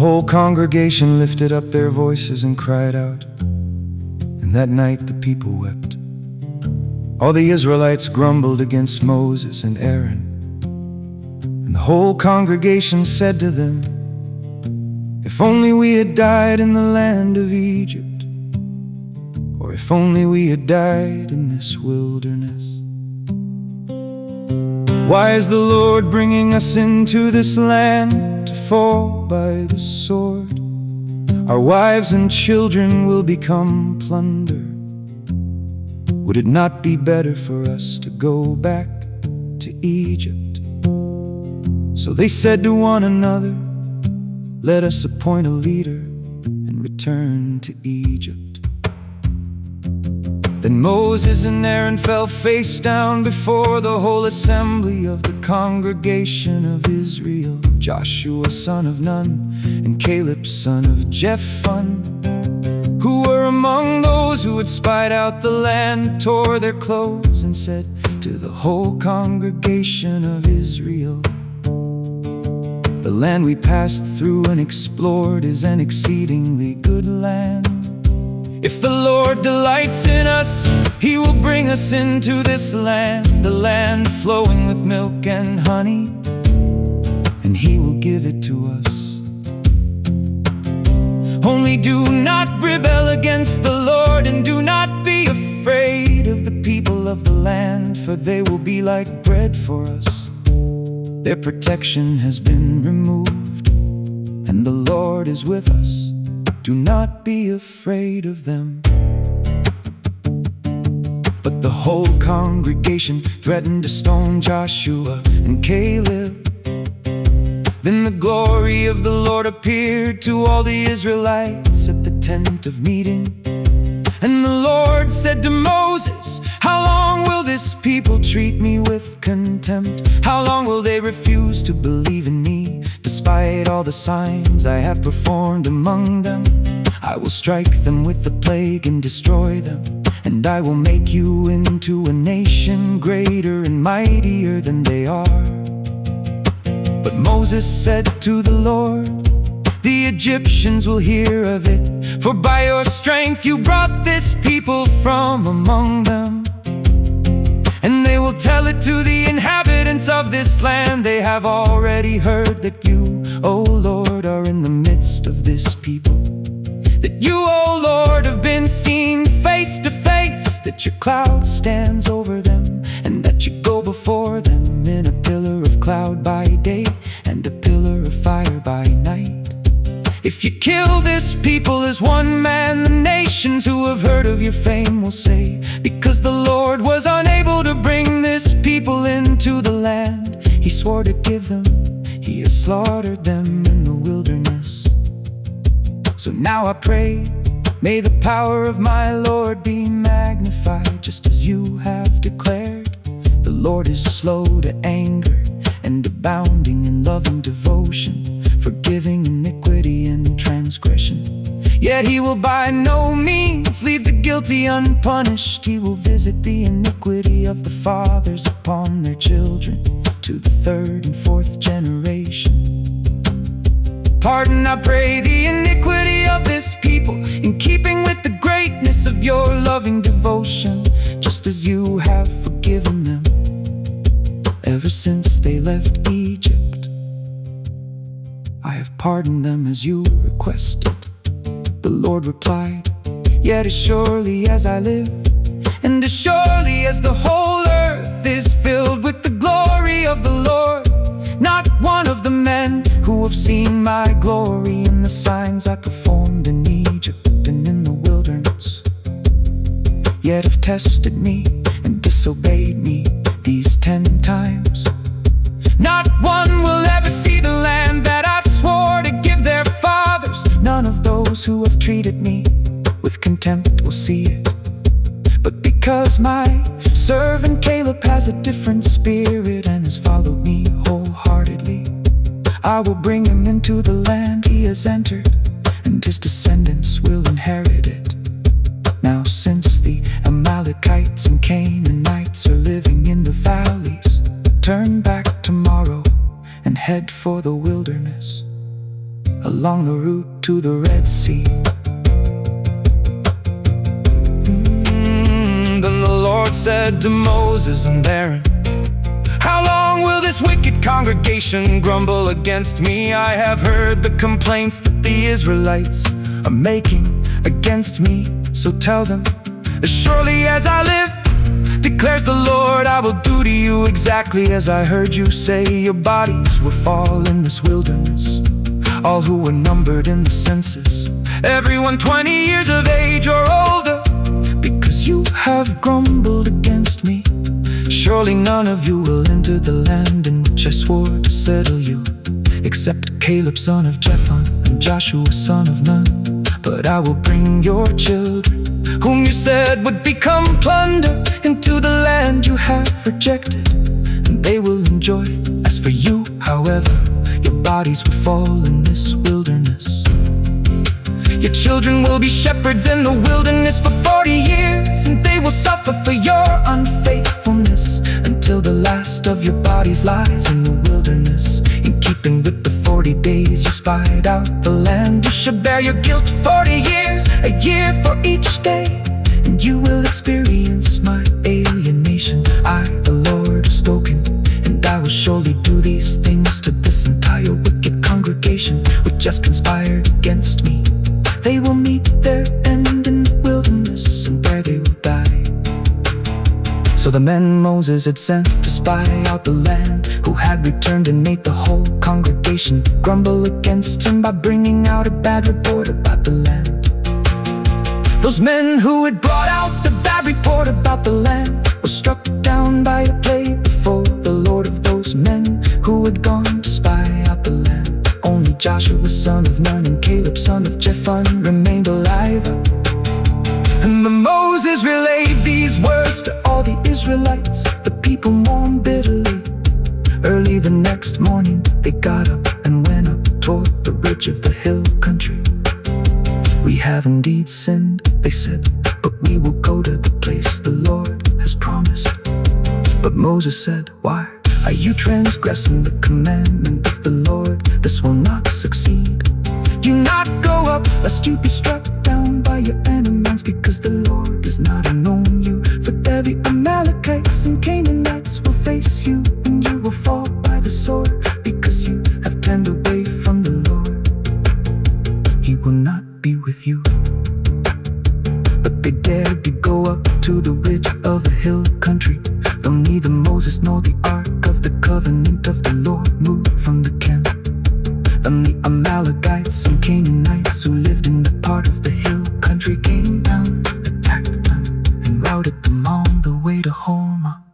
whole congregation lifted up their voices and cried out. And that night the people wept. All the Israelites grumbled against Moses and Aaron. And the whole congregation said to them, "If only we had died in the land of Egypt, or if only we had died in this wilderness. Why is the Lord bringing us into this land to fall by the sword? Our wives and children will become plunder. Would it not be better for us to go back to Egypt?" So they said to one another, "Let us appoint a leader and return to Egypt." Then Moses and Aaron fell face down before the whole assembly of the congregation of Israel. Joshua son of Nun and Caleb son of Jephunneh, who were among those who had spied out the land, tore their clothes and said to the whole congregation of Israel, "The land we passed through and explored is an exceedingly good land. If the Lord delights in us, He will bring us into this land, the land flowing with milk and honey, and He will give it to us. Only do not rebel against the Lord, and do not be afraid of the people of the land, for they will be like bread for us. Their protection has been removed, and the Lord is with us. Do not be afraid of them." But the whole congregation threatened to stone Joshua and Caleb. Then the glory of the Lord appeared to all the Israelites at the tent of meeting. And the Lord said to Moses, "How long will this people treat me with contempt? How long will they refuse to believe in me, despite all the signs I have performed among them? I will strike them with the plague and destroy them, and I will make you into a nation greater and mightier than they are." But Moses said to the Lord, "The Egyptians will hear of it, for by your strength you brought this people from among them. And they will tell it to the inhabitants of this land. They have already heard that you, O Lord, are in the midst of this people. That you, O Lord, have been seen face to face, that your cloud stands over them, and that you go before them in a pillar of cloud by day and a pillar of fire by night. If you kill this people as one man, the nations who have heard of your fame will say, because the Lord was unable to bring this people into the land He swore to give them, He has slaughtered them in the wilderness. So now I pray, may the power of my Lord be magnified, just as you have declared. The Lord is slow to anger and abounding in love and devotion, forgiving iniquity and transgression. Yet He will by no means leave the guilty unpunished. He will visit the iniquity of the fathers upon their children, to the third and fourth generation. Pardon, I pray, the iniquity of this people, in keeping with the greatness of your loving devotion, just as you have forgiven them ever since they left Egypt. I have pardoned them as you requested." The Lord replied, "Yet as surely as I live, and as surely as the whole earth is filled with the glory of the Lord, not one of the men who have seen my glory and the signs I performed in Egypt and in the wilderness, yet have tested me and disobeyed me these 10 times, not one will ever see the land that I swore to give their fathers. None of those who have treated me with contempt will see it. But because my servant Caleb has a different spirit and has followed me wholeheartedly, I will bring him into the land he has entered, and his descendants will inherit it. Now since the Amalekites and Canaanites are living in the valleys, turn back tomorrow and head for the wilderness, along the to the Red Sea. Then the Lord said to Moses and Aaron, "How long will this wicked congregation grumble against me? I have heard the complaints that the Israelites are making against me. So tell them, as surely as I live, declares the Lord, I will do to you exactly as I heard you say. Your bodies will fall in this wilderness, all who were numbered in the census, everyone 20 years of age or older, because you have grumbled against me. Surely none of you will enter the land in which I swore to settle you, except Caleb son of Jephunneh and Joshua son of Nun. But I will bring your children, whom you said would become plunder, into the land you have rejected, and they will enjoy it. As for you, however, your bodies will fall in this wilderness. Your children will be shepherds in the wilderness for 40 years, and they will suffer for your unfaithfulness, until the last of your bodies lies in the wilderness. In keeping with the 40 days you spied out the land, you shall bear your guilt 40 years, a year for each day, and you will experience my alienation. I, the Lord, have spoken, and I will surely do these things to this entire wicked congregation which just conspired against me. They will meet their end in the wilderness, and there they will die. So the men Moses had sent to spy out the land, who had returned and made the whole congregation grumble against him by bringing out a bad report about the land. Those men who had brought out the bad report about the land were struck down by a plague before the Lord. Of those men who had gone to spy out the land, only Joshua son of Nun and Caleb son of Jephunneh remained alive. And when Moses relayed these words to all the Israelites, the people mourned bitterly. Early the next morning they got up and went up toward the ridge of the hill country. "We have indeed sinned," they said, "but we will go to the place the Lord has promised." But Moses said, "Why are you transgressing the commandment of the Lord? This will not succeed. Do not go up, lest you be struck down by your enemies, because the Lord does not know you. For there the Amalekites and Canaanites will face you, and you will fall by the sword, because you have turned away from the Lord. He will not be with you." But they dared to go up to the ridge of the hill country, though neither Moses nor the ark of the covenant of the Lord moved from the camp. Then the Amalekites and Canaanites who lived in the part of the hill country came down, attacked them, and routed them on the way to Hormah.